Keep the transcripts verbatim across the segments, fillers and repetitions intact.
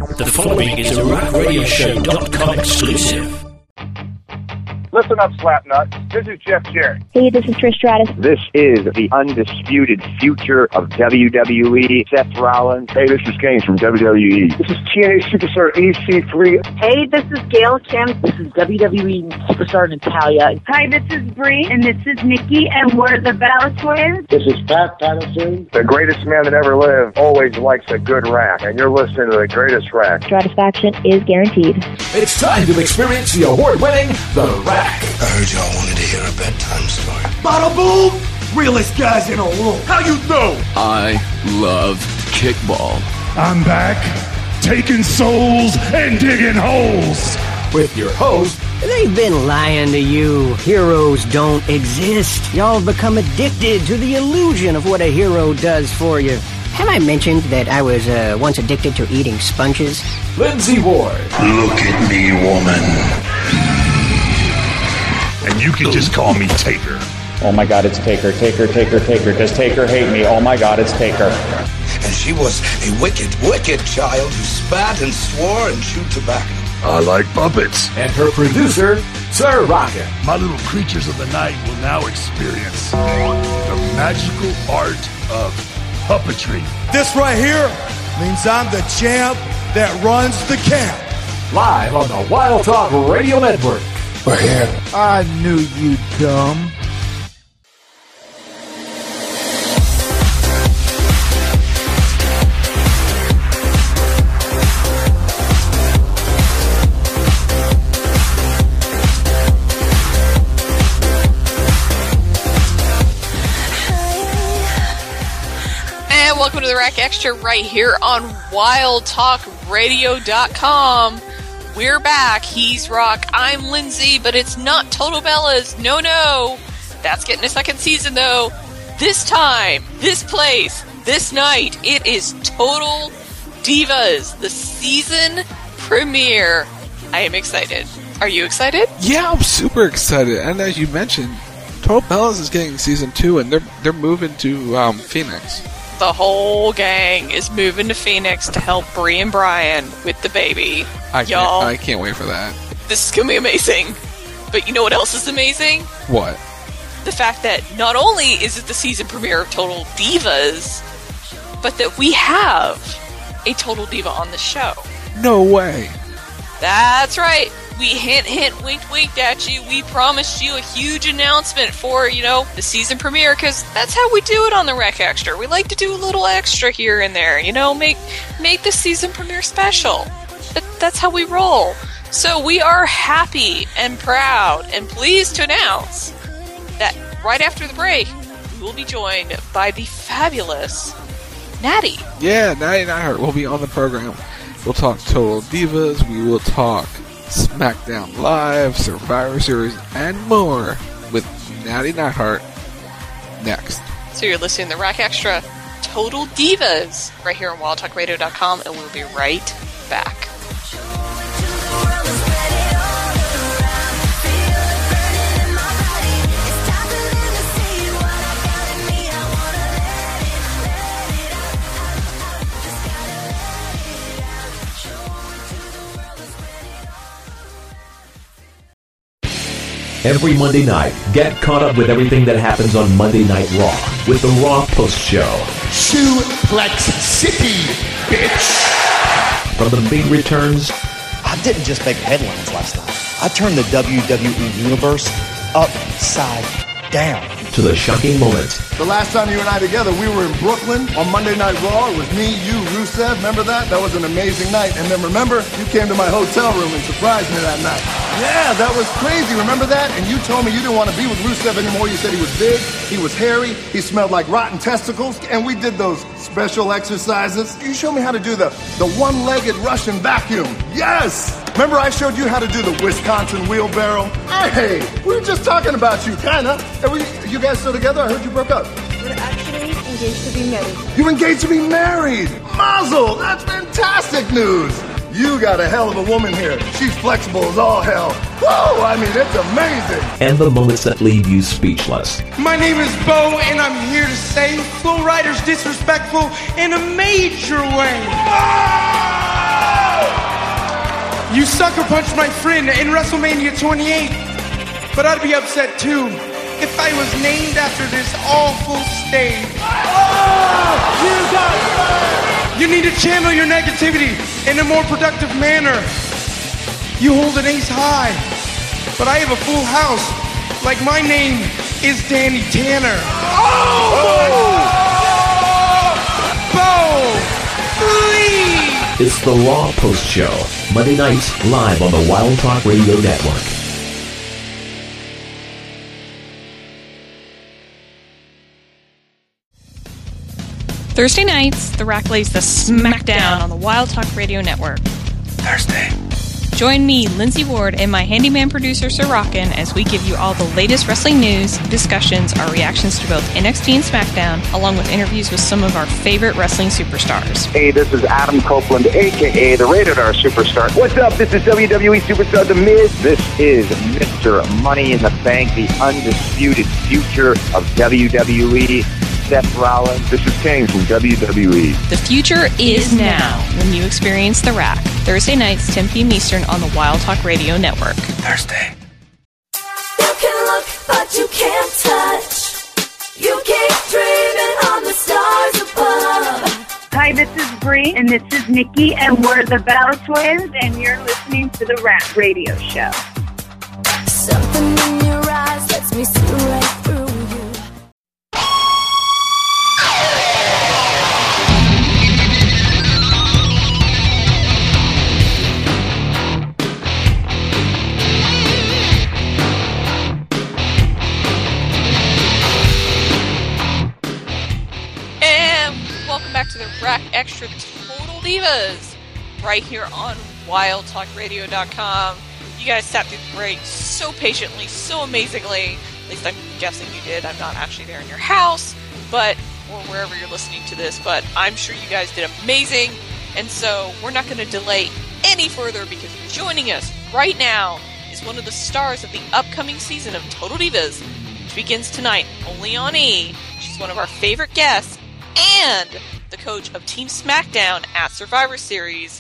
The following is a rock radio show dot com exclusive. Listen up, Slapnuts. This is Jeff Jarrett. Hey, this is Trish Stratus. This is the undisputed future of W W E, Seth Rollins. Hey, this is Kane from W W E. This is T N A Superstar E C three. Hey, this is Gail Kim. This is W W E Superstar Natalia. Hi, this is Bree, and this is Nikki, and we're the Bella Twins. This is Pat Patterson. The greatest man that ever lived always likes a good rack, and you're listening to the greatest rack. Stratisfaction is guaranteed. It's time to experience the award-winning The Rack. I heard y'all wanted to hear a bedtime story. Bada boom! Realest guys in a room. How you know? I love kickball. I'm back, taking souls and digging holes. With your host, they've been lying to you. Heroes don't exist. Y'all have become addicted to the illusion of what a hero does for you. Have I mentioned that I was uh, once addicted to eating sponges? Lindsay Ward. Look at me, woman. And you can just call me Taker. Oh my God, it's Taker, Taker, Taker, Taker. Does Taker hate me? Oh my God, it's Taker. And she was a wicked, wicked child who spat and swore and chewed tobacco. I like puppets. And her producer, Sir Rocket. My little creatures of the night will now experience the magical art of puppetry. This right here means I'm the champ that runs the camp. Live on the Wild Talk Radio Network. We're here. I knew you, dumb. And welcome to the Rack Extra right here on wild talk radio dot com. We're back. He's Rock. I'm Lindsay, but it's not Total Bellas. No, no. That's getting a second season, though. This time, this place, this night, it is Total Divas, the season premiere. I am excited. Are you excited? Yeah, I'm super excited. And as you mentioned, Total Bellas is getting season two, and they're they're moving to um, Phoenix. The whole gang is moving to Phoenix to help Bree and Brian with the baby. I Y'all, can't, I can't wait for that. This is going to be amazing. But you know what else is amazing? What? The fact that not only is it the season premiere of Total Divas, but that we have a Total Diva on the show. No way. That's right. We hint, hint, winked, winked at you. We promised you a huge announcement for, you know, the season premiere, because that's how we do it on the Rec Extra. We like to do a little extra here and there, you know, make make the season premiere special. That, that's how we roll. So we are happy and proud and pleased to announce that right after the break, we will be joined by the fabulous Natty. Yeah, Natty Neidhart will be on the program. We'll talk Total Divas. We will talk SmackDown Live, Survivor Series, and more with Natty Neidhart next. So you're listening to the Rack Extra Total Divas right here on wild talk radio dot com, and we'll be right back. Every Monday night, get caught up with everything that happens on Monday Night Raw with the Raw Post Show. Suplex City, bitch! From the big returns... I didn't just make headlines last night. I turned the W W E Universe upside down. To the shocking moments. The last time you and I together, we were in Brooklyn on Monday Night Raw. It was me, you, Rusev. Remember that? That was an amazing night. And then remember, you came to my hotel room and surprised me that night. Yeah, that was crazy. Remember that? And you told me you didn't want to be with Rusev anymore. You said he was big, he was hairy, he smelled like rotten testicles. And we did those special exercises. You showed me how to do the, the one-legged Russian vacuum. Yes! Remember I showed you how to do the Wisconsin wheelbarrow? Hey, we were just talking about you, kinda. And we, you guys still together? I heard you broke up. We're actually engaged to be married. You engaged to be married? Mazel! That's fantastic news! You got a hell of a woman here. She's flexible as all hell. Whoa, I mean, it's amazing. And the moments that leave you speechless. My name is Bo, and I'm here to say Flow Rider's disrespectful in a major way. Whoa! You sucker punched my friend in WrestleMania twenty-eight. But I'd be upset too if I was named after this awful stage. Oh, you got fired! You need to channel your negativity in a more productive manner. You hold an ace high, but I have a full house. Like my name is Danny Tanner. Oh! oh! Bo! Lee! It's the Raw Post Show, Monday nights live on the Wild Talk Radio Network. Thursday nights, The Rack lays the smackdown on the Wild Talk Radio Network. Thursday. Join me, Lindsay Ward, and my handyman producer, Sir Rockin', as we give you all the latest wrestling news, discussions, our reactions to both N X T and SmackDown, along with interviews with some of our favorite wrestling superstars. Hey, this is Adam Copeland, a k a the Rated R Superstar. What's up? This is W W E Superstar The Miz. This is Mister Money in the Bank, the undisputed future of W W E. Seth Rollins. This is Kane from W W E. The future is now when you experience The Rack. Thursday nights, ten p.m. Eastern on the Wild Talk Radio Network. Thursday. You can look, but you can't touch. You keep dreaming on the stars above. Hi, this is Bree, and this is Nikki, and we're the Bella Twins, and you're listening to The Rack Radio Show. Something in your eyes lets me see right through you. Back to the Rack Extra Total Divas right here on wild talk radio dot com. You guys sat through the break so patiently, so amazingly. At least I'm guessing you did. I'm not actually there in your house, but or wherever you're listening to this, but I'm sure you guys did amazing. And so we're not going to delay any further, because joining us right now is one of the stars of the upcoming season of Total Divas, which begins tonight only on E! She's one of our favorite guests and the coach of Team SmackDown at Survivor Series,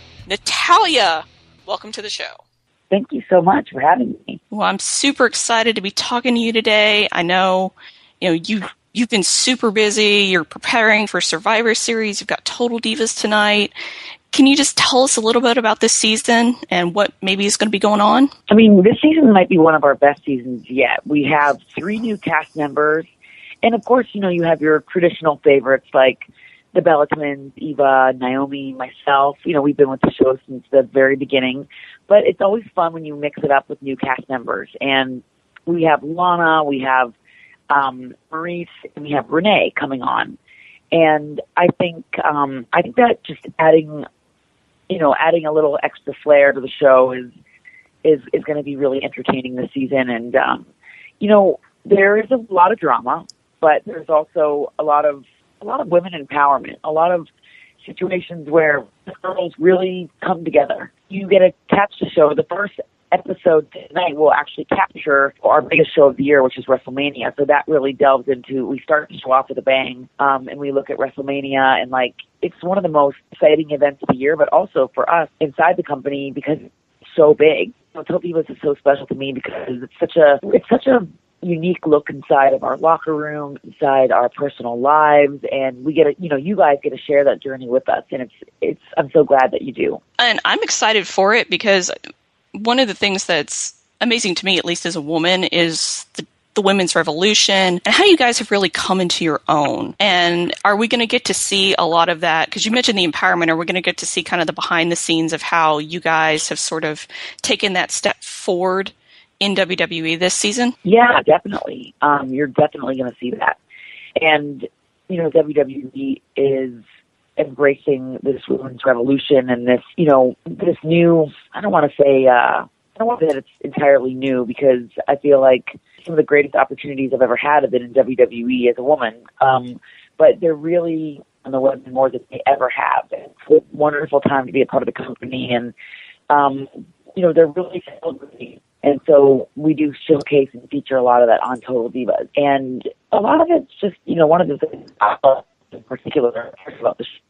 Natalya. Welcome to the show. Thank you so much for having me. Well, I'm super excited to be talking to you today. I know, you know, you you've been super busy. You're preparing for Survivor Series. You've got Total Divas tonight. Can you just tell us a little bit about this season and what maybe is going to be going on? I mean, this season might be one of our best seasons yet. We have three new cast members. And, of course, you know, you have your traditional favorites like the Bella Twins, Eva, Naomi, myself. You know, we've been with the show since the very beginning. But it's always fun when you mix it up with new cast members. And we have Lana, we have um, Maurice, and we have Renee coming on. And I think um, I think that just adding, you know, adding a little extra flair to the show is is is going to be really entertaining this season. And um, you know, there is a lot of drama, but there's also a lot of a lot of women empowerment, a lot of situations where girls really come together. You get to catch the show. The first episode tonight will actually capture our biggest show of the year, which is WrestleMania. So that really delves into, we start the show off with a bang, um, and we look at WrestleMania, and like, it's one of the most exciting events of the year, but also for us inside the company because it's so big. You know, Total Divas is so special to me because it's such a, it's such a unique look inside of our locker room, inside our personal lives, and we get to, you know, you guys get to share that journey with us, and it's, it's, I'm so glad that you do. And I'm excited for it because one of the things that's amazing to me, at least as a woman, is the, the women's revolution and how you guys have really come into your own. And are we going to get to see a lot of that? Because you mentioned the empowerment. Are we going to get to see kind of the behind the scenes of how you guys have sort of taken that step forward in W W E this season? Yeah, definitely. Um, you're definitely going to see that. And, you know, W W E is embracing this women's revolution and this, you know, this new, I don't want to say, uh, I don't want to say that it's entirely new because I feel like some of the greatest opportunities I've ever had have been in W W E as a woman. Um, but they're really on the women more than they ever have. It's a wonderful time to be a part of the company, and, um, you know, they're really celebrating. And so we do showcase and feature a lot of that on Total Divas. And a lot of it's just, you know, one of the things I love in particular about the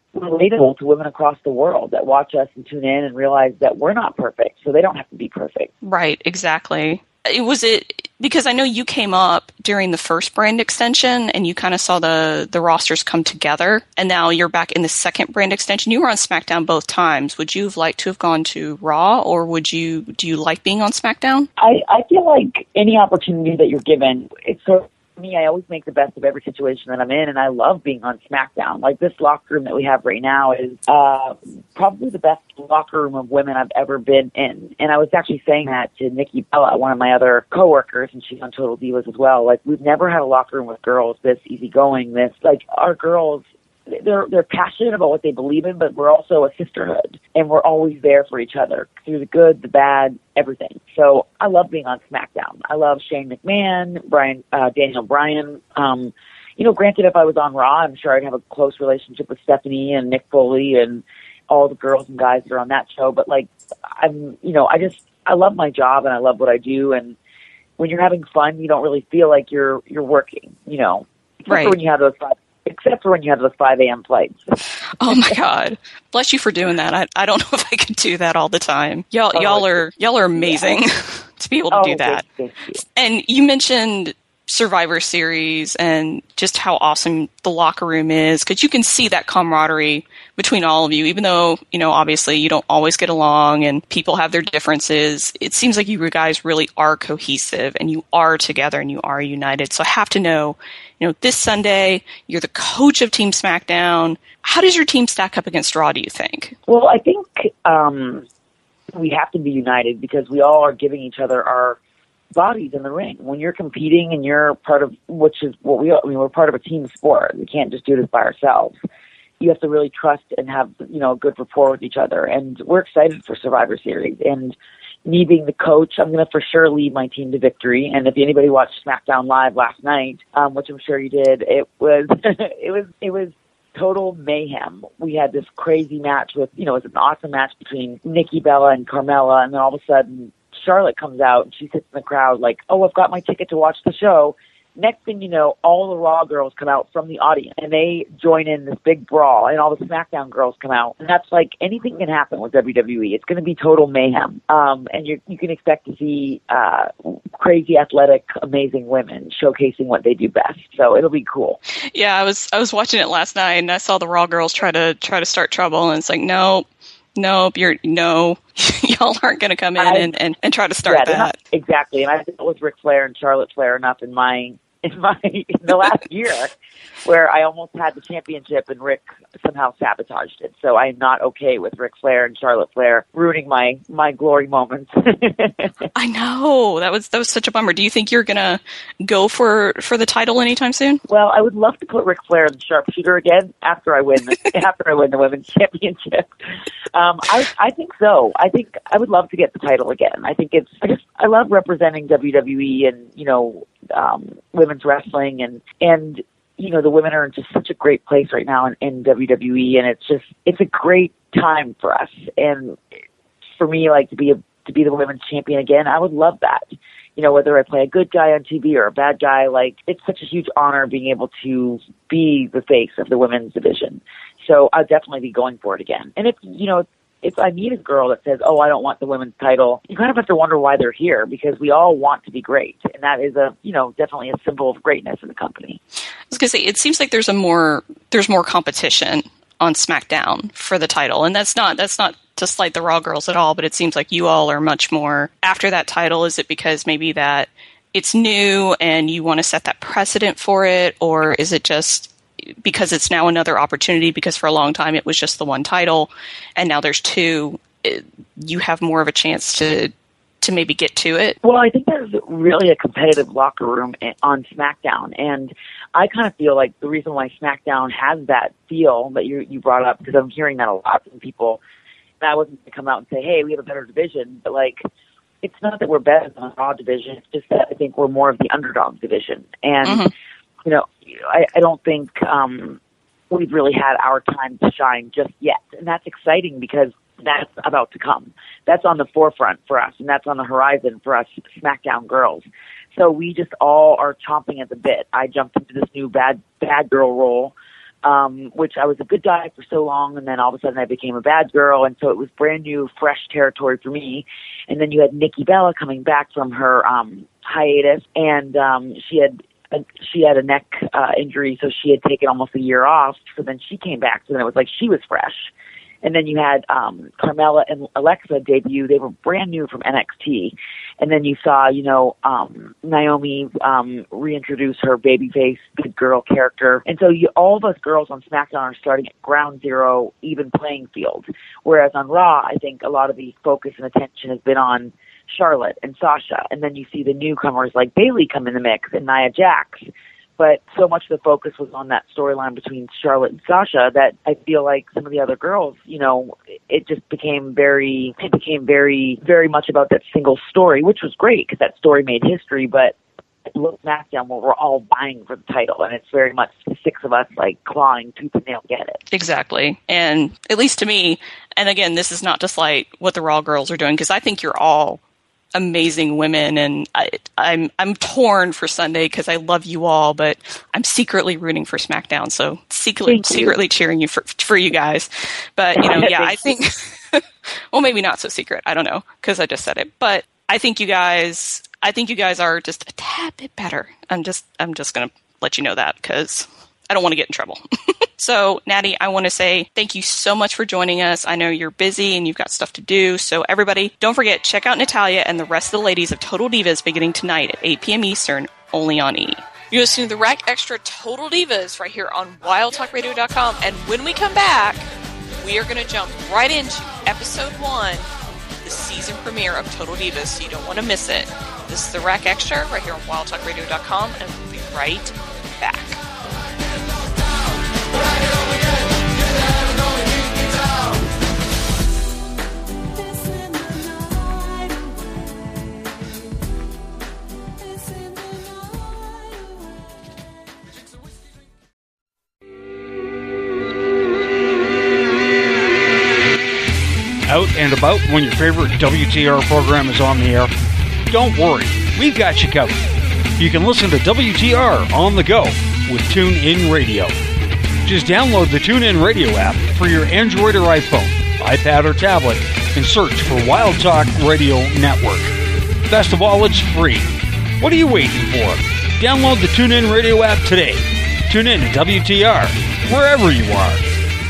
relatable to women across the world that watch us and tune in and realize that we're not perfect, so they don't have to be perfect. Right, exactly. It was it because I know you came up during the first brand extension and you kind of saw the, the rosters come together, and now you're back in the second brand extension. You were on SmackDown both times. Would you have liked to have gone to Raw, or would you do you like being on SmackDown? I, I feel like any opportunity that you're given, it's sort of me, I always make the best of every situation that I'm in, and I love being on SmackDown. Like, this locker room that we have right now is uh, probably the best locker room of women I've ever been in. And I was actually saying that to Nikki Bella, one of my other coworkers, and she's on Total Divas as well. Like, we've never had a locker room with girls this easygoing, this, like, our girls, they're they're passionate about what they believe in, but we're also a sisterhood, and we're always there for each other through the good, the bad, everything. So I love being on SmackDown. I love Shane McMahon, Brian, uh, Daniel Bryan. Um, you know, granted, if I was on Raw, I'm sure I'd have a close relationship with Stephanie and Nick Foley and all the girls and guys that are on that show. But like, I'm, you know, I just I love my job and I love what I do. And when you're having fun, you don't really feel like you're you're working. You know, except right. for when you have those five. Except for when you have those five a.m. flights. Oh my God! Bless you for doing that. I I don't know if I could do that all the time. Y'all oh, y'all are y'all are amazing yeah. to be able to oh, do that. Thank you. And you mentioned Survivor Series and just how awesome the locker room is, because you can see that camaraderie between all of you, even though, you know, obviously you don't always get along and people have their differences. It seems like you guys really are cohesive and you are together and you are united. So I have to know, you know, this Sunday, you're the coach of Team SmackDown. How does your team stack up against Raw, do you think? Well, I think um, we have to be united because we all are giving each other our bodies in the ring. When you're competing and you're part of, which is what we, I mean, we're part of a team sport. We can't just do this by ourselves. You have to really trust and have, you know, a good rapport with each other. And we're excited for Survivor Series. And me being the coach, I'm going to for sure lead my team to victory. And if anybody watched SmackDown Live last night, um, which I'm sure you did, it was, it was, it was total mayhem. We had this crazy match with, you know, it was an awesome match between Nikki Bella and Carmella. And then all of a sudden, Charlotte comes out and she sits in the crowd like, oh, I've got my ticket to watch the show. Next thing you know, all the Raw girls come out from the audience and they join in this big brawl, and all the SmackDown girls come out. And that's like, anything can happen with W W E. It's going to be total mayhem. Um, and you you can expect to see uh, crazy, athletic, amazing women showcasing what they do best. So it'll be cool. Yeah, I was I was watching it last night and I saw the Raw girls try to try to start trouble, and it's like, no, Nope, you're no, y'all aren't going to come in I, and, and, and try to start yeah, that. Not, exactly, and I think it was Ric Flair and Charlotte Flair enough in my in my in the last year where I almost had the championship and Rick somehow sabotaged it. So I'm not okay with Ric Flair and Charlotte Flair ruining my my glory moments. I know that was that was such a bummer. Do you think you're gonna go for for the title anytime soon? Well, I would love to put Ric Flair in the sharpshooter again after I win the, after I win the women's championship. Um, I I think so. I think I would love to get the title again. I think it's I just I love representing W W E and, you know, um, women's wrestling, and and you know, the women are in just such a great place right now in, in W W E, and it's just it's a great time for us. And for me, like, to be a to be the women's champion again, I would love that. You know, whether I play a good guy on T V or a bad guy, like, it's such a huge honor being able to be the face of the women's division. So I'll definitely be going for it again. And if, you know, if I meet a girl that says, oh, I don't want the women's title, you kind of have to wonder why they're here, because we all want to be great. And that is a, you know, definitely a symbol of greatness in the company. I was going to say, it seems like there's a more, there's more competition on SmackDown for the title. And that's not, that's not to slight the Raw girls at all, but it seems like you all are much more after that title. Is it because maybe that it's new and you want to set that precedent for it? Or is it just because it's now another opportunity, because for a long time it was just the one title and now there's two, it, you have more of a chance to to maybe get to it? Well, I think there's really a competitive locker room on SmackDown, and I kind of feel like the reason why SmackDown has that feel that you you brought up, because I'm hearing that a lot from people, and I wasn't going to come out and say, hey, we have a better division, but like, it's not that we're better than the Raw division, it's just that I think we're more of the underdog division. And mm-hmm. you know, I, I don't think um, we've really had our time to shine just yet. And that's exciting because that's about to come. That's on the forefront for us, and that's on the horizon for us SmackDown girls. So we just all are chomping at the bit. I jumped into this new bad bad girl role um, which I was a good guy for so long, and then all of a sudden I became a bad girl, and so it was brand new, fresh territory for me. And then you had Nikki Bella coming back from her um, hiatus, and um, she had a, she had a neck uh, injury, so she had taken almost a year off. So then she came back, so then it was like she was fresh. And then you had um, Carmella and Alexa debut. They were brand new from N X T. And then you saw, you know, um, Naomi um, reintroduce her babyface, good girl character. And so you, all of us girls on SmackDown are starting at ground zero, even playing field. Whereas on Raw, I think a lot of the focus and attention has been on Charlotte and Sasha. And then you see the newcomers like Bayley come in the mix and Nia Jax. But so much of the focus was on that storyline between Charlotte and Sasha that I feel like some of the other girls, you know, it just became very, it became very, very much about that single story, which was great because that story made history. But look SmackDown where we're all vying for the title, and it's very much the six of us like clawing tooth and nail get it. Exactly. And at least to me, and again, this is not to slight what the Raw girls are doing, because I think you're all amazing women, and I, I'm I'm torn for Sunday because I love you all, but I'm secretly rooting for SmackDown. So secretly secretly cheering you for for you guys. But you know, yeah, I think well, maybe not so secret. I don't know because I just said it, but I think you guys, I think you guys are just a tad bit better. I'm just I'm just gonna let you know that because I don't want to get in trouble. So, Natty, I want to say thank you so much for joining us. I know you're busy and you've got stuff to do. So, everybody, don't forget, check out Natalya and the rest of the ladies of Total Divas beginning tonight at eight p.m. Eastern, only on E! You're listening to the Rack Extra Total Divas right here on wild talk radio dot com. And when we come back, we are going to jump right into episode one, the season premiere of Total Divas, so you don't want to miss it. This is the Rack Extra right here on wild talk radio dot com, and we'll be right back. Out and about when your favorite W T R program is on the air? Don't worry, we've got you covered. You can listen to W T R on the go with TuneIn Radio. Just download the TuneIn Radio app for your Android or iPhone, iPad or tablet, and search for Wild Talk Radio Network. Best of all, it's free. What are you waiting for? Download the TuneIn Radio app today. Tune in to W T R, wherever you are.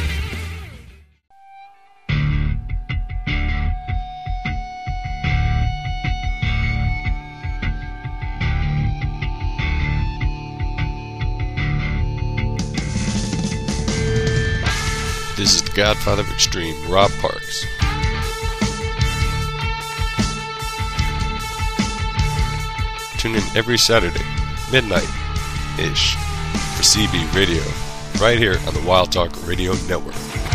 This is the Godfather of Extreme, Rob Parks. Tune in every Saturday, midnight-ish, for C B Radio, right here on the Wild Talk Radio Network.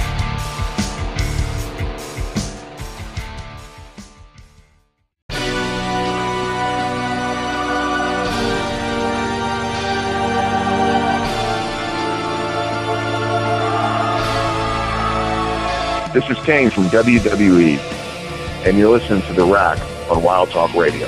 This is Kane from W W E, and you're listening to The Rack on Wild Talk Radio.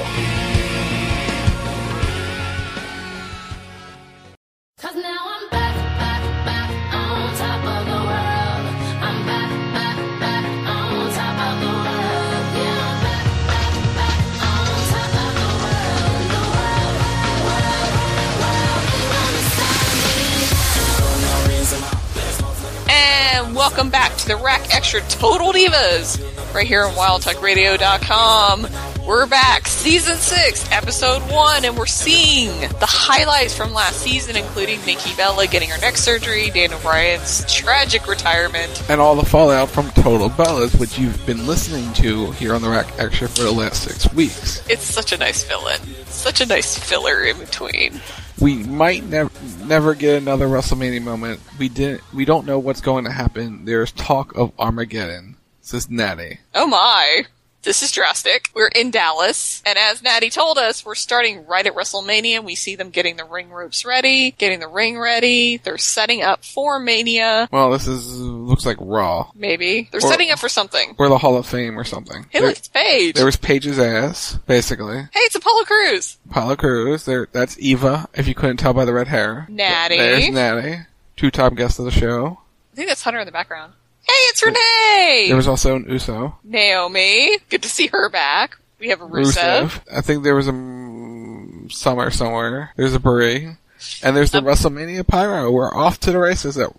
Welcome back to the Rack Extra Total Divas, right here on wild talk radio dot com. We're back, Season six, Episode one, and we're seeing the highlights from last season, including Nikki Bella getting her neck surgery, Daniel Bryan's tragic retirement, and all the fallout from Total Bellas, which you've been listening to here on the Rack Extra for the last six weeks. It's such a nice fill-in. Such a nice filler in between. We might never never get another WrestleMania moment. We didn't. We don't know what's going to happen. There's talk of Armageddon, says Natty. Oh my. This is drastic. We're in Dallas, and as Natty told us, we're starting right at WrestleMania. We see them getting the ring ropes ready, getting the ring ready. They're setting up for Mania. Well, this is looks like Raw. Maybe. They're or, setting up for something. Or the Hall of Fame or something. Hey, look, it's Paige. There was Paige's ass, basically. Hey, it's Apollo Crews. Apollo Crews. There, that's Eva, if you couldn't tell by the red hair. Natty. There's Natty. two-time guest of the show. I think that's Hunter in the background. Hey, it's Renee! There was also an Uso. Naomi. Good to see her back. We have a Rusev. Rusev. I think there was a um, Summer somewhere. There's a Brie. And there's the um, WrestleMania Pyro. We're off to the races at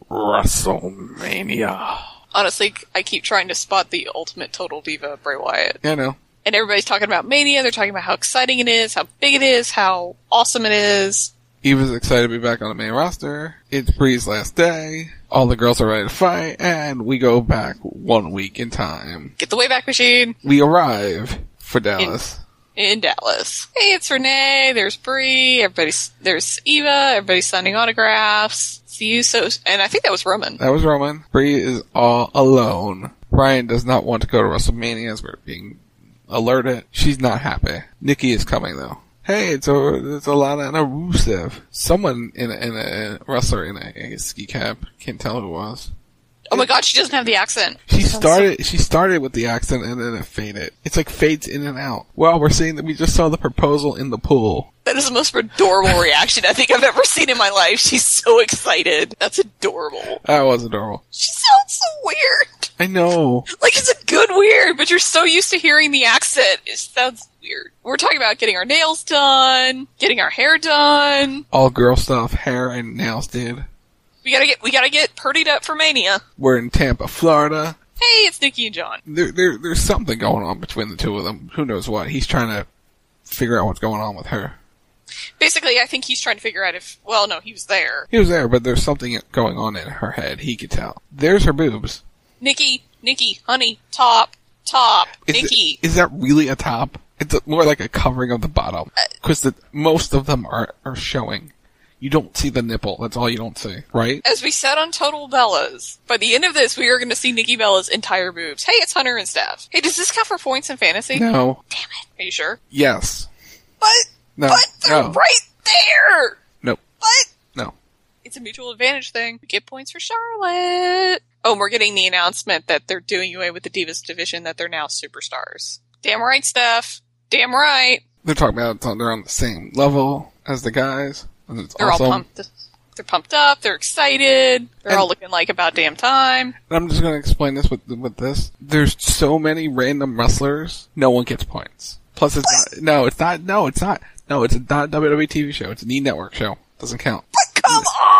WrestleMania. Honestly, I keep trying to spot the ultimate total diva, Bray Wyatt. Yeah, I know. And everybody's talking about Mania. They're talking about how exciting it is, how big it is, how awesome it is. Eva's excited to be back on the main roster. It's Brie's last day. All the girls are ready to fight, and we go back one week in time. Get the Wayback Machine. We arrive for Dallas. In, in Dallas. Hey, it's Renee. There's Brie. Everybody's there's Eva. Everybody's signing autographs. See you so. And I think that was Roman. That was Roman. Brie is all alone. Brian does not want to go to WrestleMania as we're being alerted. She's not happy. Nikki is coming though. Hey, it's a it's a Lana and a Rusev. Someone in a, in a wrestler in a, a ski cap. Can't tell who it was. Oh my god, she doesn't have the accent. She started she started with the accent and then it faded. It's like fades in and out. Well, we're seeing that we just saw the proposal in the pool. That is the most adorable reaction I think I've ever seen in my life. She's so excited. That's adorable. That was adorable. She sounds so weird. I know. Like, it's a good weird, but you're so used to hearing the accent. It sounds weird. We're talking about getting our nails done, getting our hair done. All girl stuff, hair and nails did. We gotta get, we gotta get purdied up for Mania. We're in Tampa, Florida. Hey, it's Nikki and John. There, there, there's something going on between the two of them. Who knows what? He's trying to figure out what's going on with her. Basically, I think he's trying to figure out if, well, no, he was there. He was there, but there's something going on in her head. He could tell. There's her boobs. Nikki, Nikki, honey, top, top, is Nikki. It, is that really a top? It's a, more like a covering of the bottom. Because most of them are, are showing. You don't see the nipple. That's all you don't see, right? As we said on Total Bellas, by the end of this, we are going to see Nikki Bella's entire boobs. Hey, it's Hunter and Steph. Hey, does this count for points in fantasy? No. Damn it. Are you sure? Yes. But, no. but they're no. right there! Nope. But, no. It's a mutual advantage thing. We get points for Charlotte. Oh, and we're getting the announcement that they're doing away with the Divas division, that they're now superstars. Damn right, Steph. Damn right. They're talking about they're on the same level as the guys. And it's they're awesome. all pumped. They're pumped up. They're excited. They're and, all looking like about damn time. I'm just going to explain this with with this. There's so many random wrestlers. No one gets points. Plus, it's not. No, it's not. No, it's not. No, it's not a W W E T V show. It's an E! Network show. Doesn't count. But come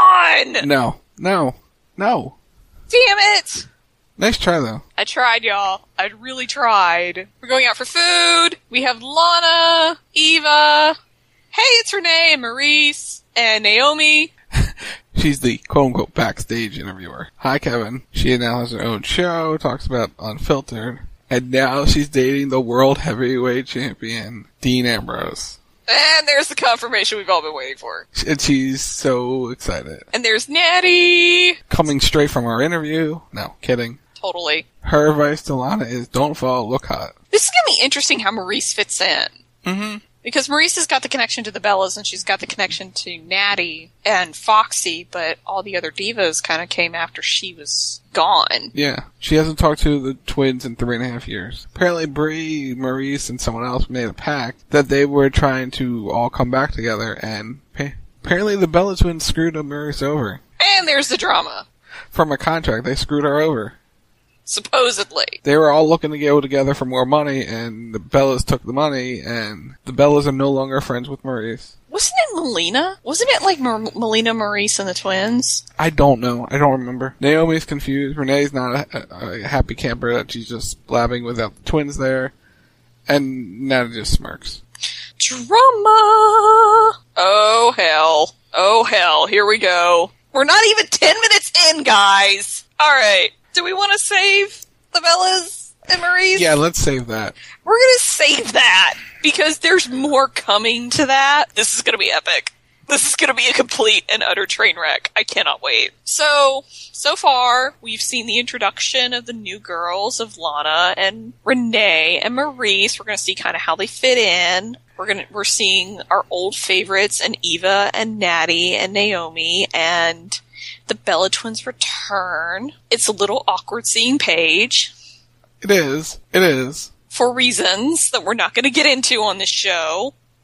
on! No, no, no. Damn it! Nice try, though. I tried, y'all. I really tried. We're going out for food. We have Lana, Eva. Hey, it's Renee and Maurice and Naomi. She's the quote-unquote backstage interviewer. Hi, Kevin. She now has her own show, talks about Unfiltered, and now she's dating the World Heavyweight Champion, Dean Ambrose. And there's the confirmation we've all been waiting for. And she's so excited. And there's Natty! Coming straight from our interview. No, kidding. Totally. Her advice to Lana is don't fall, look hot. This is going to be interesting how Maurice fits in. Mm-hmm. Because Maurice has got the connection to the Bellas, and she's got the connection to Natty and Foxy, but all the other divas kind of came after she was gone. Yeah. She hasn't talked to the twins in three and a half years. Apparently Brie, Maurice, and someone else made a pact that they were trying to all come back together, and apparently the Bella twins screwed Maurice over. And there's the drama. From a contract, they screwed her over. Supposedly. They were all looking to go together for more money, and the Bellas took the money, and the Bellas are no longer friends with Maurice. Wasn't it Melina? Wasn't it like Mer- Melina, Maurice, and the twins? I don't know. I don't remember. Naomi's confused. Renee's not a, a, a happy camper that she's just blabbing without the twins there. And Natalie just smirks. Drama! Oh, hell. Oh, hell. Here we go. We're not even ten minutes in, guys! Alright. Do we want to save the Bellas and Maurice? Yeah, let's save that. We're going to save that because there's more coming to that. This is going to be epic. This is going to be a complete and utter train wreck. I cannot wait. So, so far, we've seen the introduction of the new girls of Lana and Renee and Maurice. We're going to see kind of how they fit in. We're going to, we're seeing our old favorites and Eva and Natty and Naomi and the Bella twins return. It's a little awkward seeing Paige. It is. It is. For reasons that we're not going to get into on this show.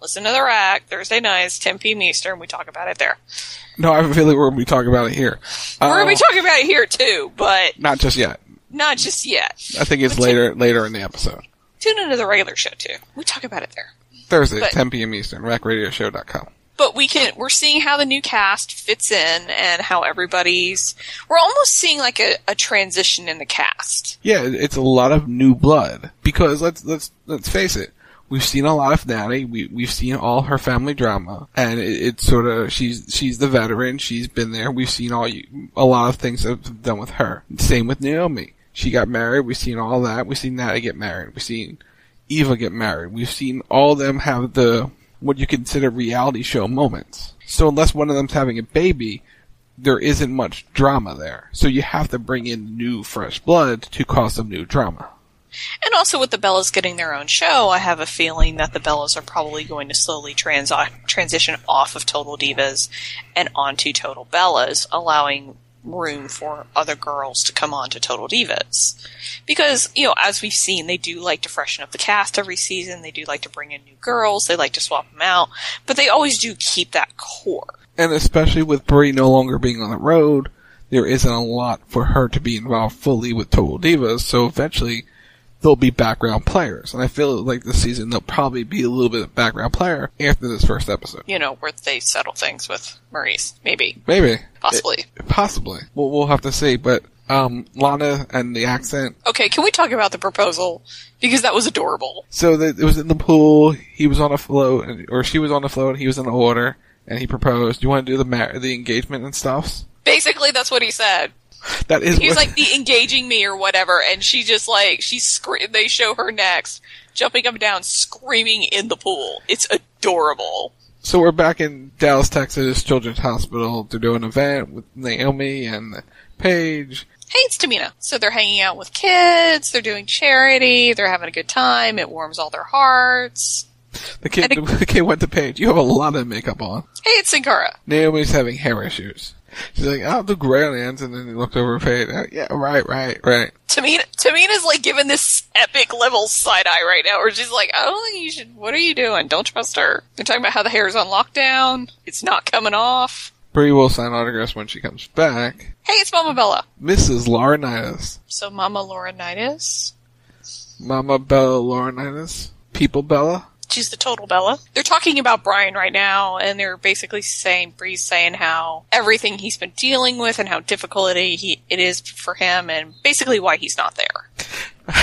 listen to the Rack Thursday nights, ten p.m. Eastern. We talk about it there. No, I have a feeling we're going to be talking about it here. We're uh, going to be talking about it here too, but not just yet. Not just yet. I think it's But later later in the episode. Tune into the regular show too. We talk about it there. Thursday, But- ten p.m. Eastern, rack radio show dot com. But we can, we're seeing how the new cast fits in and how everybody's, we're almost seeing like a, a transition in the cast. Yeah, it's a lot of new blood because let's let's let's face it, we've seen a lot of Natty. We we've seen all her family drama, and it, it's sort of she's she's the veteran. She's been there. We've seen all a lot of things that have done with her. Same with Naomi. She got married. We've seen all that. We've seen Natty get married. We've seen Eva get married. We've seen all of them have the what you consider reality show moments. So unless one of them's having a baby, there isn't much drama there. So you have to bring in new, fresh blood to cause some new drama. And also with the Bellas getting their own show, I have a feeling that the Bellas are probably going to slowly trans- transition off of Total Divas and onto Total Bellas, allowing room for other girls to come on to Total Divas. Because, you know, as we've seen, they do like to freshen up the cast every season. They do like to bring in new girls. They like to swap them out. But they always do keep that core. And especially with Brie no longer being on the road, there isn't a lot for her to be involved fully with Total Divas. So eventually, they'll be background players. And I feel like this season they'll probably be a little bit of background player after this first episode. You know, where they settle things with Maurice. Maybe. Maybe. Possibly. It, possibly. We'll, we'll have to see. But um, Lana and the accent. Okay, can we talk about the proposal? Because that was adorable. So the, it was in the pool. He was on a float, and, or she was on a float. He was in the water, and he proposed. Do you want to do the mar- the engagement and stuff? Basically, that's what he said. That is. He's what, like the engaging me or whatever, and she just like she's scre- they show her next jumping up and down, screaming in the pool. It's adorable. So we're back in Dallas, Texas Children's Hospital to do an event with Naomi and Paige. Hey, it's Tamina. So they're hanging out with kids. They're doing charity. They're having a good time. It warms all their hearts. The kid, it, the kid went to Paige. You have a lot of makeup on. Hey, it's Sin Cara. Naomi's having hair issues. She's like, I'll do gray on the ends, and then he looked over at Paige. Oh, yeah, right, right, right. Tamina, Tamina's like giving this epic level side eye right now, where she's like, I don't think you should, what are you doing? Don't trust her. They're talking about how the hair is on lockdown. It's not coming off. Brie will sign autographs when she comes back. Hey, it's Mama Bella. Missus Laurinaitis. So Mama Laurinaitis? Mama Bella Laurinaitis? People Bella? She's the total Bella. They're talking about Brian right now, and they're basically saying, Bree's saying how everything he's been dealing with and how difficult it, he, it is for him, and basically why he's not there.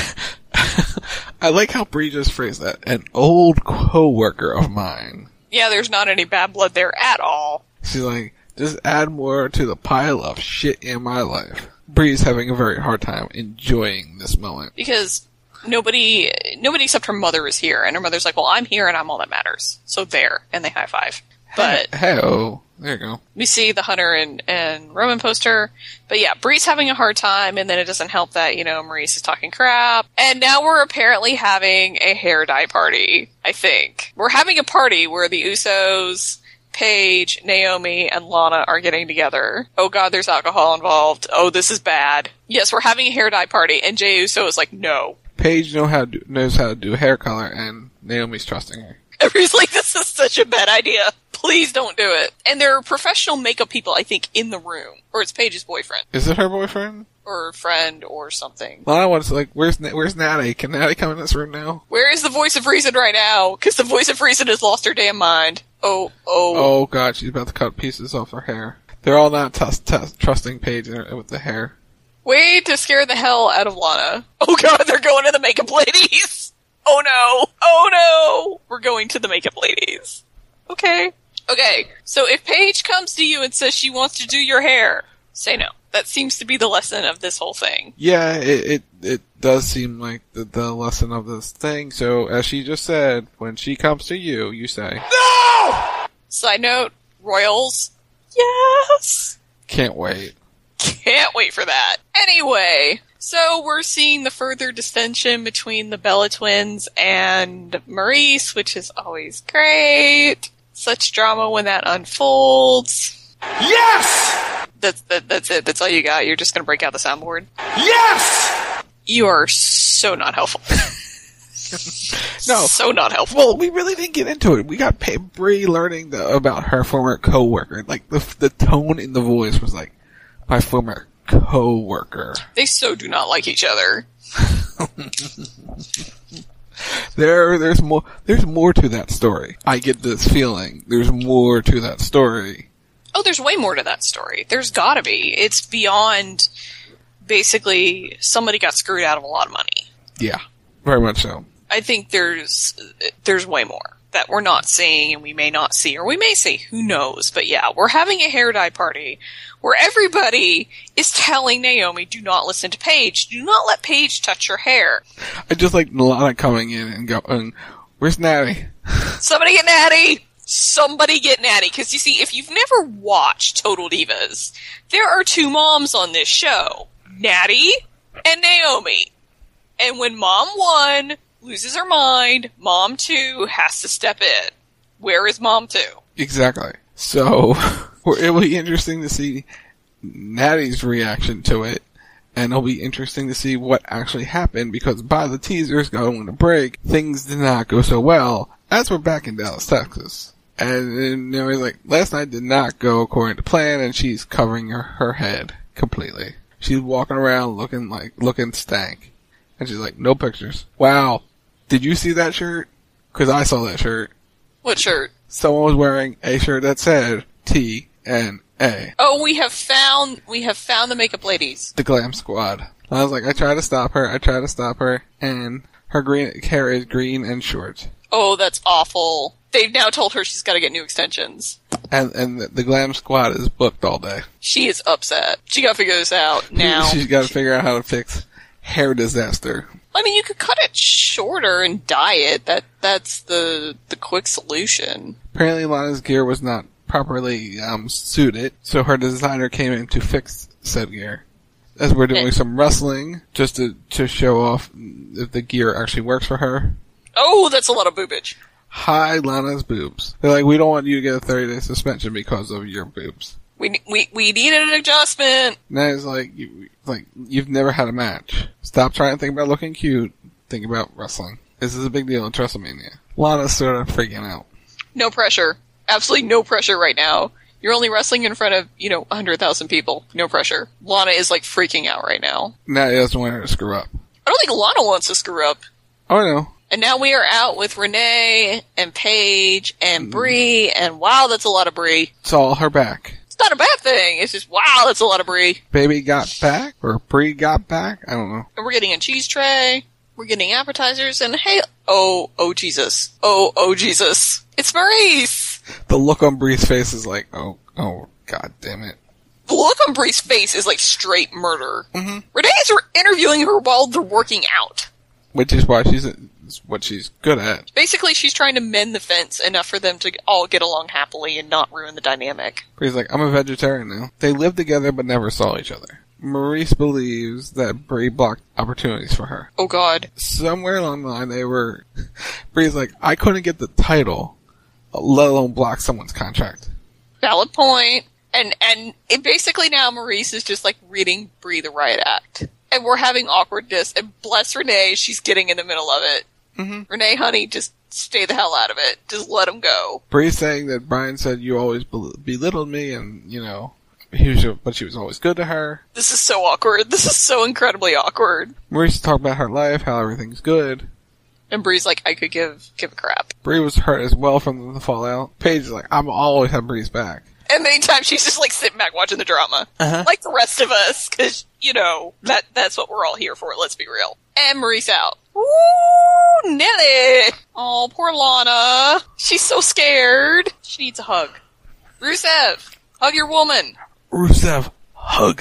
I like how Bree just phrased that. An old co-worker of mine. Yeah, there's not any bad blood there at all. She's like, just add more to the pile of shit in my life. Bree's having a very hard time enjoying this moment. Because nobody nobody except her mother is here, and her mother's like, well, I'm here and I'm all that matters. So there, and they high five. But hey, oh, there you go. We see the Hunter and, and Roman poster. But yeah, Bree's having a hard time, and then it doesn't help that, you know, Maurice is talking crap. And now we're apparently having a hair dye party, I think. We're having a party where the Usos, Paige, Naomi, and Lana are getting together. Oh god, there's alcohol involved. Oh, this is bad. Yes, we're having a hair dye party, and Jey Uso is like, no. Paige know how to do, knows how to do hair color, and Naomi's trusting her. Everybody's like, this is such a bad idea. Please don't do it. And there are professional makeup people, I think, in the room. Or it's Paige's boyfriend. Is it her boyfriend? Or friend, or something. Lana wants, like, where's where's Natty? Can Natty come in this room now? Where is the voice of reason right now? Because the voice of reason has lost her damn mind. Oh, oh. Oh god, she's about to cut pieces off her hair. They're all not t- t- trusting Paige with the hair. Way to scare the hell out of Lana. Oh god, they're going to the makeup ladies. Oh no. Oh no. We're going to the makeup ladies. Okay. Okay. So if Paige comes to you and says she wants to do your hair, say no. That seems to be the lesson of this whole thing. Yeah, it it, it does seem like the, the lesson of this thing. So as she just said, when she comes to you, you say, no! Side note, Royals. Yes! Can't wait. Can't wait for that. Anyway, so we're seeing the further dissension between the Bella twins and Maurice, which is always great. Such drama when that unfolds. Yes! That's that, that's it. That's all you got. You're just going to break out the soundboard. Yes! You are so not helpful. No. So not helpful. Well, we really didn't get into it. We got pa- Brie learning the, about her former co-worker. Like, the the tone in the voice was like, my former co-worker. They so do not like each other. There, there's more, there's more to that story. I get this feeling. There's more to that story. Oh, there's way more to that story. There's gotta be. It's beyond, basically, somebody got screwed out of a lot of money. Yeah, very much so. I think there's, there's way more that we're not seeing and we may not see, or we may see, who knows. But yeah, we're having a hair dye party where everybody is telling Naomi, do not listen to Paige. Do not let Paige touch your hair. I just like Lana coming in and going, where's Natty? Somebody get Natty! Somebody get Natty. Because you see, if you've never watched Total Divas, there are two moms on this show. Natty and Naomi. And when Mom one loses her mind, Mom two has to step in. Where is Mom two? Exactly. So, it'll be interesting to see Natty's reaction to it, and it'll be interesting to see what actually happened, because by the teasers going to break, things did not go so well, as we're back in Dallas, Texas. And, and you know, he's like, last night did not go according to plan, and she's covering her, her head completely. She's walking around looking like, looking stank. And she's like, no pictures. Wow. Did you see that shirt? Because I saw that shirt. What shirt? Someone was wearing a shirt that said T N A. Oh, we have found, we have found the makeup ladies. The Glam Squad. I was like, I tried to stop her, I tried to stop her, and her green hair is green and short. Oh, that's awful. They've now told her she's gotta get new extensions. And and the, the Glam Squad is booked all day. She is upset. She gotta figure this out now. She's gotta figure out how to fix hair disaster. I mean, you could cut it shorter and dye it. That that's the the quick solution. Apparently, Lana's gear was not properly um, suited, so her designer came in to fix said gear. As we're doing some wrestling, just to to show off if the gear actually works for her. Oh, that's a lot of boobage. Hi, Lana's boobs. They're like, we don't want you to get a thirty day suspension because of your boobs. We we we needed an adjustment. And it's like, you, like you've never had a match. Stop trying to think about looking cute. Think about wrestling. This is a big deal in WrestleMania. Lana's sort of freaking out. No pressure. Absolutely no pressure right now. You're only wrestling in front of, you know, one hundred thousand people. No pressure. Lana is, like, freaking out right now. Now he doesn't want her to screw up. I don't think Lana wants to screw up. Oh, I know. And now we are out with Renee and Paige and Brie, and wow, that's a lot of Brie. It's all her back. It's not a bad thing. It's just, wow, that's a lot of Brie. Baby got back, or Brie got back. I don't know. And we're getting a cheese tray. We're getting appetizers, and hey, oh, oh Jesus. Oh, oh Jesus. It's Maurice! The look on Brie's face is like, oh, oh, god damn it. The look on Brie's face is like straight murder. Mm-hmm. Renee is interviewing her while they're working out. Which is why she's, what she's good at. Basically, she's trying to mend the fence enough for them to all get along happily and not ruin the dynamic. Brie's like, I'm a vegetarian now. They lived together but never saw each other. Maurice believes that Brie blocked opportunities for her. Oh god. Somewhere along the line they were, Brie's like, I couldn't get the title, let alone block someone's contract. Valid point. And, and it basically now Maurice is just like reading Brie the riot act. And we're having awkwardness, and bless Renee, she's getting in the middle of it. Mm-hmm. Renee, honey, just stay the hell out of it. Just let him go. Brie's saying that Brian said you always bel- belittled me, and, you know, he was, but she was always good to her. This is so awkward. This is so incredibly awkward. Maurice talked about her life, how everything's good. And Brie's like, I could give give a crap. Brie was hurt as well from the fallout. Paige is like, I'm always have Brie's back. And many times she's just like sitting back watching the drama. Uh-huh. Like the rest of us, cause, you know, that that's what we're all here for, let's be real. And Maurice out. Ooh, Nelly! Oh, poor Lana. She's so scared. She needs a hug. Rusev, hug your woman. Rusev, hug.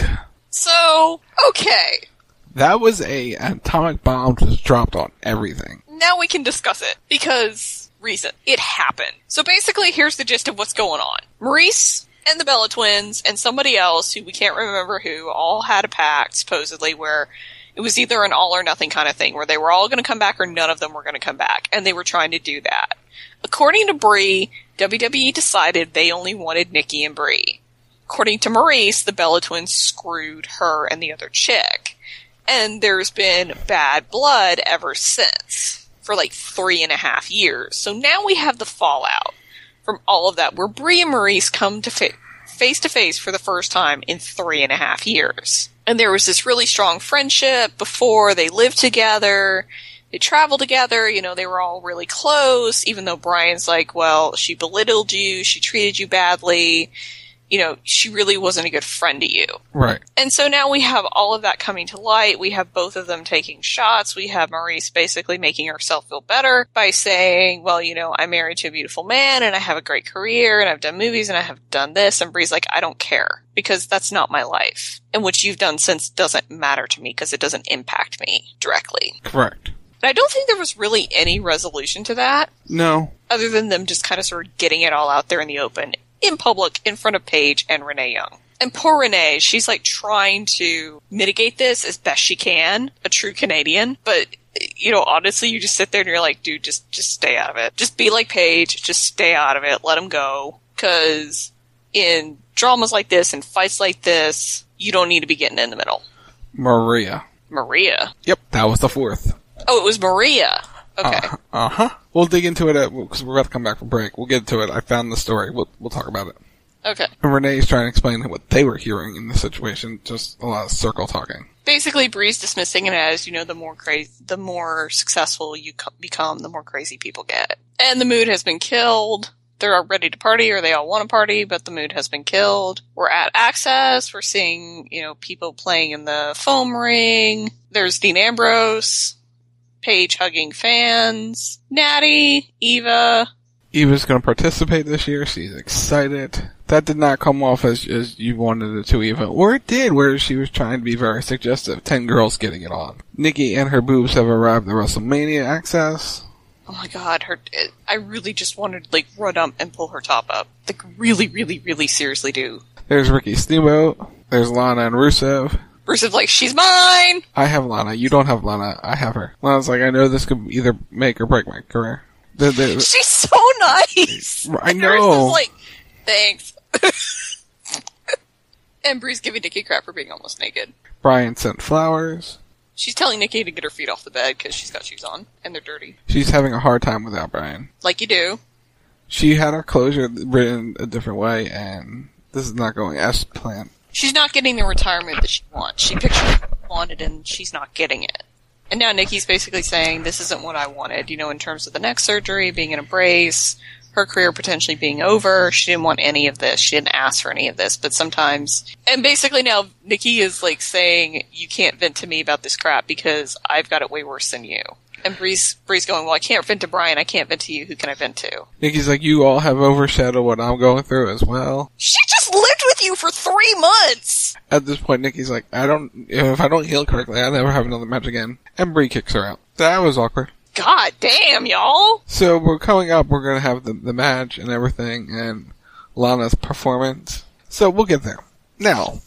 So, okay. That was a atomic bomb just dropped on everything. Now we can discuss it, because reason. It happened. So basically, here's the gist of what's going on. Maurice and the Bella Twins and somebody else, who we can't remember who, all had a pact, supposedly, where it was either an all or nothing kind of thing, where they were all going to come back or none of them were going to come back, and they were trying to do that. According to Brie, W W E decided they only wanted Nikki and Brie. According to Maurice, the Bella Twins screwed her and the other chick. And there's been bad blood ever since. for like three and a half years. So now we have the fallout from all of that, where Brie and Maurice come to fa- face to face for the first time in three and a half years. And there was this really strong friendship before. They lived together. They traveled together. You know, they were all really close, even though Brian's like, well, she belittled you. She treated you badly. You know, she really wasn't a good friend to you. Right. And so now we have all of that coming to light. We have both of them taking shots. We have Maurice basically making herself feel better by saying, well, you know, I'm married to a beautiful man and I have a great career and I've done movies and I have done this. And Brie's like, I don't care because that's not my life. And what you've done since doesn't matter to me because it doesn't impact me directly. Correct. And I don't think there was really any resolution to that. No. Other than them just kind of sort of getting it all out there in the open. In public, in front of Paige and Renee Young. And poor Renee, she's like trying to mitigate this as best she can, a true Canadian. But, you know, honestly, you just sit there and you're like, dude, just, just stay out of it. Just be like Paige, just stay out of it, let him go. Cause in dramas like this and fights like this, you don't need to be getting in the middle. Maria. Maria? Yep, that was the fourth. Oh, it was Maria. Okay. Uh, uh-huh. We'll dig into it because we're about to come back from break. We'll get to it. I found the story. We'll we'll talk about it. Okay. And Renee's trying to explain what they were hearing in the situation. Just a lot of circle talking. Basically, Brie's dismissing it as, you know, the more crazy, the more successful you co- become, the more crazy people get. And the mood has been killed. They're all ready to party, or they all want to party, but the mood has been killed. We're at Access. We're seeing, you know, people playing in the foam ring. There's Dean Ambrose. Paige hugging fans. Natty. Eva. Eva's going to participate this year. She's excited. That did not come off as as you wanted it to, Eva. Or it did, where she was trying to be very suggestive. Ten girls getting it on. Nikki and her boobs have arrived at WrestleMania Access. Oh my god, her! I really just wanted to, like, run up and pull her top up. Like, really, really, really seriously do. There's Ricky Steamboat. There's Lana and Rusev. Rusev's like, she's mine! I have Lana. You don't have Lana. I have her. Lana's like, I know this could either make or break my career. The, the, she's so nice! I know. Rusev's like, thanks. And Brie's giving Nikki crap for being almost naked. Brian sent flowers. She's telling Nikki to get her feet off the bed because she's got shoes on, and they're dirty. She's having a hard time without Brian. Like you do. She had her closure written a different way, and this is not going as planned. She's not getting the retirement that she wants. She pictured what she wanted, and she's not getting it. And now Nikki's basically saying, this isn't what I wanted, you know, in terms of the neck surgery, being in a brace, her career potentially being over. She didn't want any of this. She didn't ask for any of this, but sometimes... And basically now Nikki is, like, saying, you can't vent to me about this crap because I've got it way worse than you. And Brie's, Brie's going, well, I can't vent to Brian, I can't vent to you, who can I vent to? Nikki's like, you all have overshadowed what I'm going through as well. She just lived with you for three months! At this point, Nikki's like, I don't, if I don't heal correctly, I'll never have another match again. And Brie kicks her out. That was awkward. God damn, y'all! So we're coming up, we're gonna have the, the match and everything, and Lana's performance. So we'll get there. Now,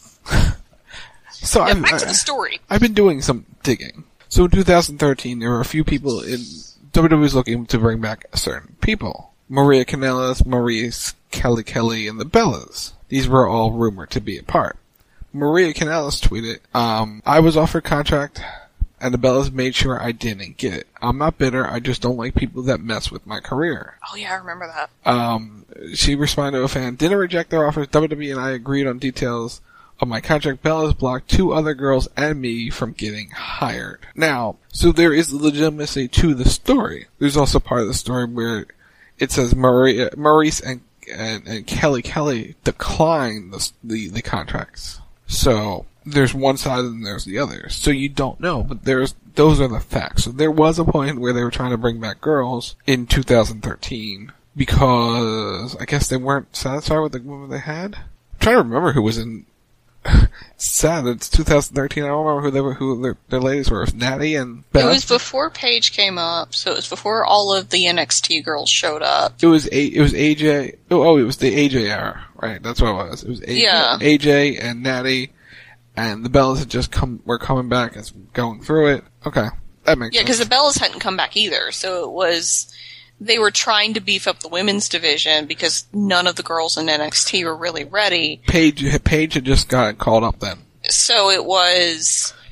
so yeah, I've, back to I, the story. I've been doing some digging. So in two thousand thirteen, there were a few people in W W E was looking to bring back certain people. Maria Kanellis, Maurice, Kelly Kelly, and the Bellas. These were all rumored to be a part. Maria Kanellis tweeted, um, I was offered contract, and the Bellas made sure I didn't get it. I'm not bitter, I just don't like people that mess with my career. Oh yeah, I remember that. Um, she responded to a fan, didn't reject their offers, W W E and I agreed on details of my contract. Bellas blocked two other girls and me from getting hired. Now, so there is legitimacy to the story. There's also part of the story where it says Maria, Maurice and, and, and Kelly Kelly declined the, the, the contracts. So, there's one side and there's the other. So you don't know, but there's, those are the facts. So there was a point where they were trying to bring back girls in two thousand thirteen because I guess they weren't satisfied with the women they had. I'm trying to remember who was in sad, it's two thousand thirteen. I don't remember who they were, who their, their ladies were. It was Natty and Beth. It was before Paige came up, so it was before all of the N X T girls showed up. It was a, it was A J. Oh, oh, it was the A J era, right? That's what it was. It was A J, yeah. A J and Natty, and the Bellas had just come. Were coming back as going through it. Okay, that makes yeah, sense. because the Bellas hadn't come back either, so it was. They were trying to beef up the women's division because none of the girls in N X T were really ready. Paige, Paige had just got called up then. So it was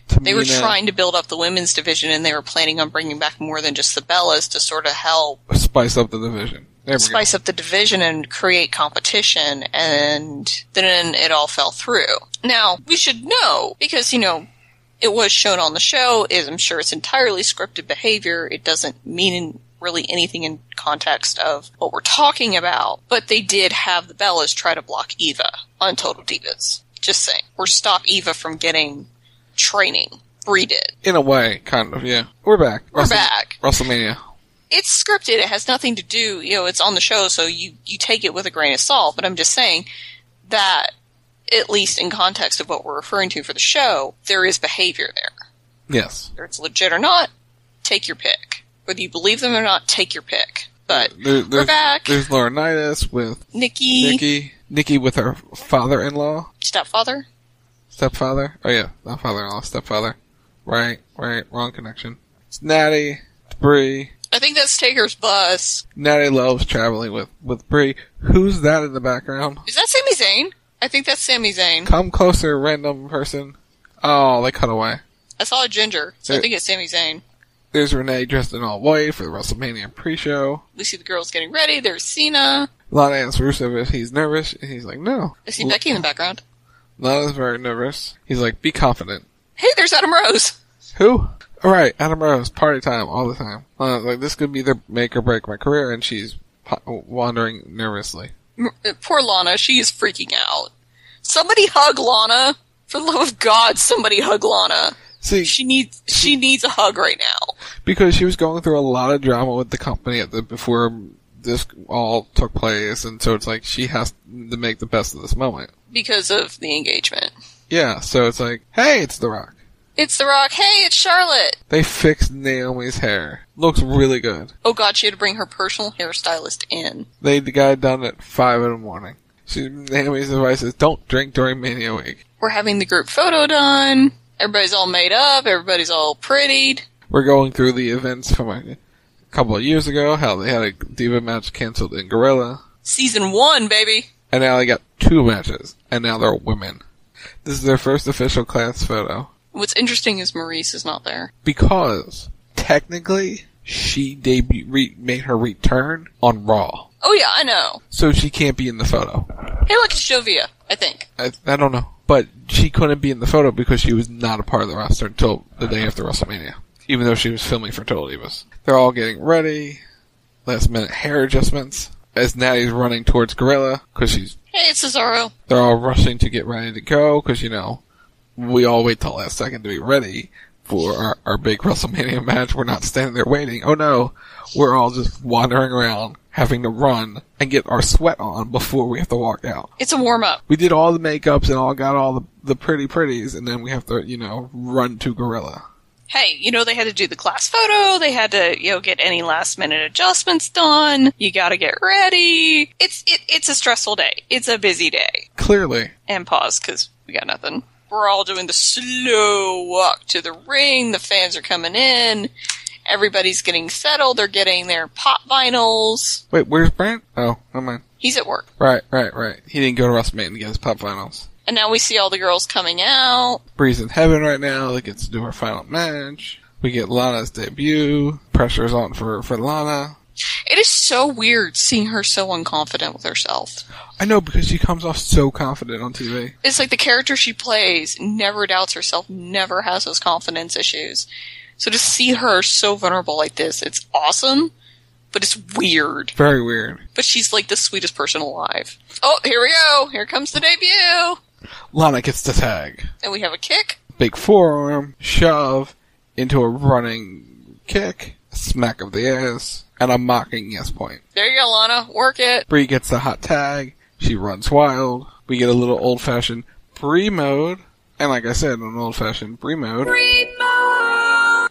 They were Tamina- trying to build up the women's division, and they were planning on bringing back more than just the Bellas to sort of help Spice up the division. There we spice up the division and create competition, and then it all fell through. Now, we should know, because, you know, it was shown on the show, is I'm sure it's entirely scripted behavior. It doesn't mean really anything in context of what we're talking about, but they did have the Bellas try to block Eva on Total Divas. Just saying. Or stop Eva from getting training. Brie did. In a way, kind of, yeah. We're back. We're Wrestle- back. WrestleMania. It's scripted. It has nothing to do, you know, it's on the show, so you, you take it with a grain of salt, but I'm just saying that, at least in context of what we're referring to for the show, there is behavior there. Yes. Whether it's legit or not, take your pick. Whether you believe them or not, take your pick. But There, we're there's, back. There's Laurinaitis with Nikki. Nikki. Nikki with her father-in-law. Stepfather? Stepfather? Oh yeah, not father-in-law, stepfather. Right, right, wrong connection. It's Natty, it's Brie. I think that's Taker's bus. Natty loves traveling with, with Brie. Who's that in the background? Is that Sami Zayn? I think that's Sami Zayn. Come closer, random person. Oh, they cut away. I saw a ginger, so I There- think it's Sami Zayn. There's Renee dressed in all white for the WrestleMania pre-show. We see the girls getting ready. There's Cena. Lana asks Rusev if he's nervous, and he's like, no. I see Becky in the background. Lana's very nervous. He's like, be confident. Hey, there's Adam Rose. Who? Alright, Adam Rose, party time, all the time. Lana's like, this could be the make or break my career, and she's po- wandering nervously. M- Poor Lana. She is freaking out. Somebody hug Lana. For the love of God, somebody hug Lana. See, she needs she needs a hug right now. Because she was going through a lot of drama with the company at the before this all took place, and so it's like she has to make the best of this moment. Because of the engagement. Yeah, so it's like, hey, it's The Rock. It's The Rock. Hey, it's Charlotte. They fixed Naomi's hair. Looks really good. Oh God, she had to bring her personal hairstylist in. They got it done at five in the morning. She, Naomi's advice is don't drink during Mania week. We're having the group photo done. Everybody's all made up. Everybody's all prettied. We're going through the events from a couple of years ago, how they had a Diva match canceled in Gorilla. Season one, baby. And now they got two matches, and now they're women. This is their first official class photo. What's interesting is Maurice is not there. Because, technically, she debut- re- made her return on Raw. Oh yeah, I know. So she can't be in the photo. Hey, look, it's Jovia, I think. I, I don't know. But she couldn't be in the photo because she was not a part of the roster until the day after WrestleMania. Even though she was filming for Total Divas. They're all getting ready. Last minute hair adjustments. As Natty's running towards Gorilla, because she's... Hey, it's Cesaro. They're all rushing to get ready to go, because, you know, we all wait till last second to be ready for our, our big WrestleMania match. We're not standing there waiting. Oh no, we're all just wandering around, having to run and get our sweat on before we have to walk out. It's a warm-up. We did all the makeups and all got all the, the pretty pretties, and then we have to, you know, run to Gorilla. Hey, you know, they had to do the class photo, they had to, you know, get any last minute adjustments done, you gotta get ready. It's, it, it's a stressful day. It's a busy day. Clearly. And pause, cause we got nothing. We're all doing the slow walk to the ring, the fans are coming in, everybody's getting settled, they're getting their pop vinyls. Wait, where's Brent? Oh, never mind. He's at work. Right, right, right. He didn't go to WrestleMania to get his pop finals. And now we see all the girls coming out. Bree's in heaven right now. They get to do her final match. We get Lana's debut. Pressure's on for, for Lana. It is so weird seeing her so unconfident with herself. I know, because she comes off so confident on T V. It's like the character she plays never doubts herself, never has those confidence issues. So to see her so vulnerable like this, it's awesome, but it's weird. Very weird. But she's like the sweetest person alive. Oh, here we go. Here comes the debut. Lana gets the tag. And we have a kick. Big forearm, shove, into a running kick, smack of the ass, and a mocking yes point. There you go, Lana. Work it. Brie gets the hot tag. She runs wild. We get a little old-fashioned Brie mode. And like I said, an old-fashioned Brie mode. Brie mode!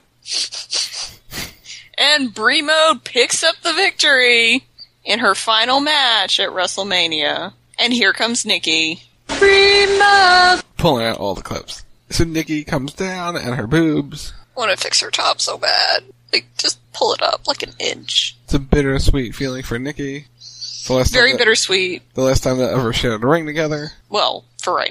And Brie mode picks up the victory in her final match at WrestleMania. And here comes Nikki. Brie mode! Pulling out all the clips. So Nikki comes down, and her boobs. I want to fix her top so bad. Like, just pull it up like an inch. It's a bittersweet feeling for Nikki. The last Very time that, bittersweet. The last time they ever shared a ring together. Well, for right now.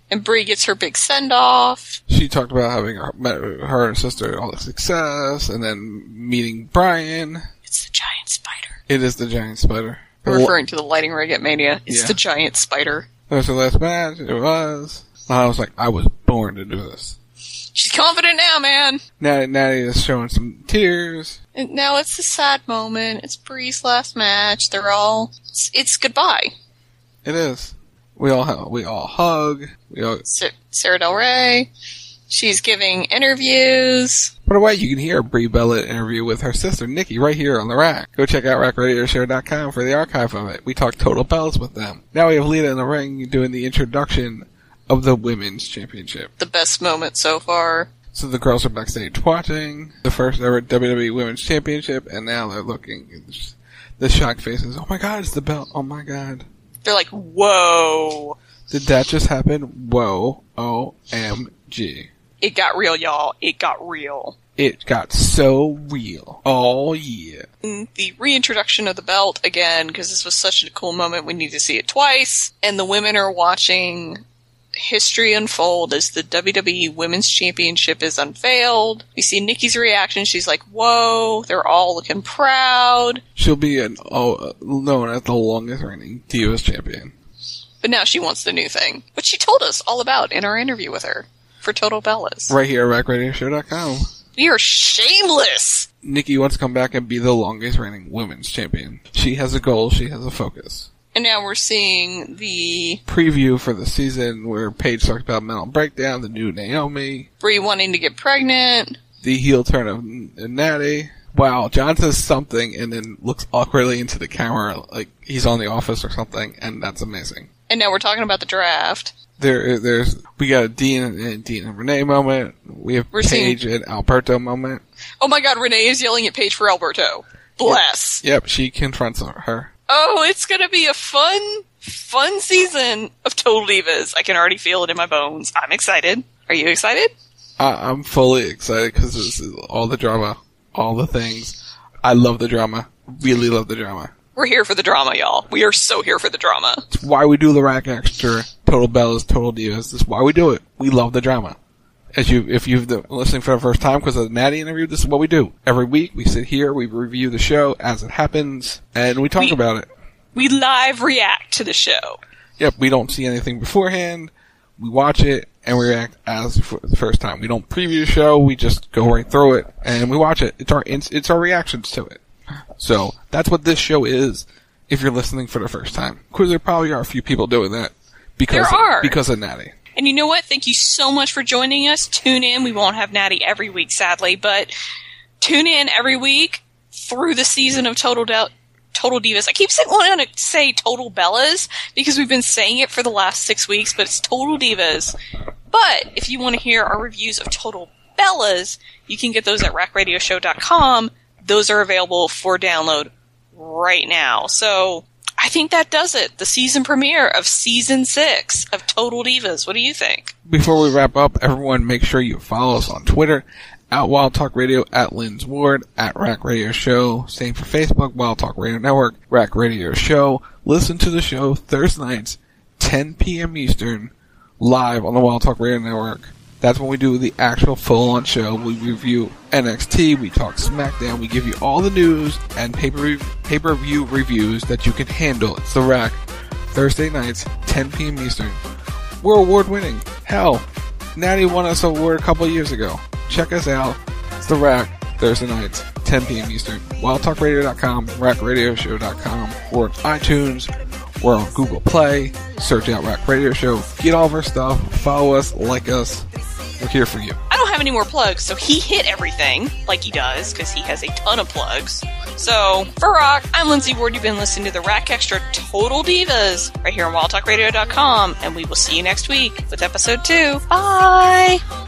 And Brie gets her big send-off. She talked about having her, met her and sister all the success, and then meeting Brian. It's the giant spider. It is the giant spider. I'm referring to the lighting rig at Mania. It's Yeah. the giant spider. That was her last match. It was. And I was like, I was born to do this. She's confident now, man. Natty, Natty is showing some tears. And now it's the sad moment. It's Brie's last match. They're all... It's, it's goodbye. It is. We all have, we all hug. We all. Sa- Sarah Del Rey. She's giving interviews. By the way, you can hear a Brie Bella interview with her sister Nikki right here on the Rack. Go check out rack radio show dot com for the archive of it. We talked Total Bellas with them. Now we have Lita in the ring doing the introduction of the Women's Championship. The best moment so far. So the girls are backstage watching the first ever W W E Women's Championship, and now they're looking. The shocked faces. Oh my God, it's the belt. Oh my God. They're like, whoa. Did that just happen? Whoa. O M G. It got real, y'all. It got real. It got so real. Oh, yeah. The reintroduction of the belt, again, because this was such a cool moment, we need to see it twice. And the women are watching history unfold as the W W E Women's Championship is unveiled. We see Nikki's reaction. She's like, whoa. They're all looking proud. She'll be an, oh, known as the longest reigning Divas champion. But now she wants the new thing, which she told us all about in our interview with her for Total Bellas. Right here at rack radio show dot com. We are shameless! Nikki wants to come back and be the longest reigning women's champion. She has a goal, she has a focus. And now we're seeing the preview for the season where Paige talks about mental breakdown, the new Naomi. Brie wanting to get pregnant. The heel turn of Natty. Wow, John says something and then looks awkwardly into the camera like he's on The Office or something, and that's amazing. And now we're talking about the draft. There, there's, we got a Dean and Dean and Renee moment. We have We're Paige seeing- and Alberto moment. Oh my god, Renee is yelling at Paige for Alberto. Bless. Yep, she confronts her. Oh, it's gonna be a fun, fun season of Total Divas. I can already feel it in my bones. I'm excited. Are you excited? I, I'm fully excited because this is all the drama, all the things. I love the drama. Really love the drama. We're here for the drama, y'all. We are so here for the drama. It's why we do the Rack Extra, Total Bellas, Total Divas. This is why we do it. We love the drama. As you, if you've been listening for the first time because of the Natty interview, this is what we do. Every week we sit here, we review the show as it happens, and we talk We- about it. We live react to the show. Yep, we don't see anything beforehand. We watch it and we react as for the first time. We don't preview the show. We just go right through it and we watch it. It's our it's, it's our reactions to it. So that's what this show is. If you're listening for the first time, because there probably are a few people doing that because There are. because of Natty. And you know what? Thank you so much for joining us. Tune in. We won't have Natty every week, sadly, but tune in every week through the season of Total Del- Total Divas. I keep saying, wanting to say Total Bellas because we've been saying it for the last six weeks, but it's Total Divas. But if you want to hear our reviews of Total Bellas, you can get those at rack radio show dot com. Those are available for download right now. So I think that does it. The season premiere of season six of Total Divas. What do you think? Before we wrap up, everyone make sure you follow us on Twitter at Wild Talk Radio, at Lynn's Ward, at Rack Radio Show. Same for Facebook, Wild Talk Radio Network, Rack Radio Show. Listen to the show Thursday nights, ten p.m. Eastern, live on the Wild Talk Radio Network. That's when we do the actual full-on show. We review N X T, we talk SmackDown, we give you all the news and pay-per- pay-per-view reviews that you can handle. It's The Rack, Thursday nights, ten p.m. Eastern. We're award-winning. Hell, Natty won us an award a couple of years ago. Check us out. It's The Rack, Thursday nights, ten p.m. Eastern. wild talk radio dot com, rack radio show dot com. We're on iTunes. We're on Google Play. Search out Rack Radio Show. Get all of our stuff. Follow us. Like us. We're here for you. I don't have any more plugs, so he hit everything, like he does, because he has a ton of plugs. So, for Rock, I'm Lindsay Ward. You've been listening to the Rack Extra Total Divas, right here on wild talk radio dot com, and we will see you next week with episode two. Bye!